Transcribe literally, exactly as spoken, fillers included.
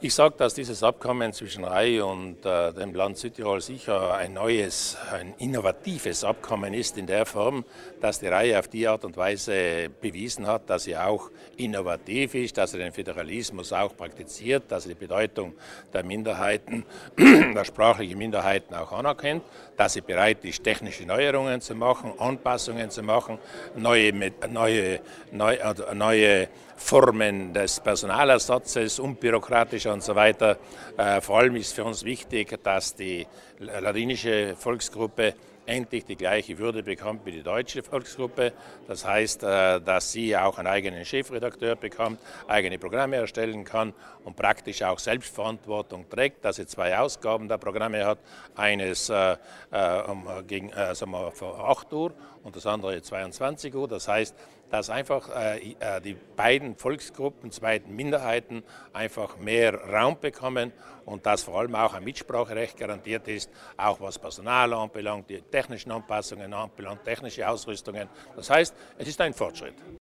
Ich sage, dass dieses Abkommen zwischen Rai und äh, dem Land Südtirol sicher ein neues, ein innovatives Abkommen ist in der Form, dass die Rai auf die Art und Weise bewiesen hat, dass sie auch innovativ ist, dass sie den Föderalismus auch praktiziert, dass sie die Bedeutung der Minderheiten, der sprachlichen Minderheiten auch anerkennt, dass sie bereit ist, technische Neuerungen zu machen, Anpassungen zu machen, neue, neue, neue, neue Formen des Personalersatzes, unbürokratischer und so weiter. Äh, vor allem ist für uns wichtig, dass die ladinische Volksgruppe endlich die gleiche Würde bekommt wie die deutsche Volksgruppe. Das heißt, äh, dass sie auch einen eigenen Chefredakteur bekommt, eigene Programme erstellen kann und praktisch auch Selbstverantwortung trägt, dass sie zwei Ausgaben der Programme hat. Eines äh, um, gegen, äh, sagen wir, vor acht Uhr und das andere zweiundzwanzig Uhr. Das heißt, dass einfach äh, die beiden Volksgruppen, zweiten Minderheiten einfach mehr Raum bekommen und dass vor allem auch ein Mitspracherecht garantiert ist, auch was Personal anbelangt, die technischen Anpassungen anbelangt, technische Ausrüstungen. Das heißt, es ist ein Fortschritt.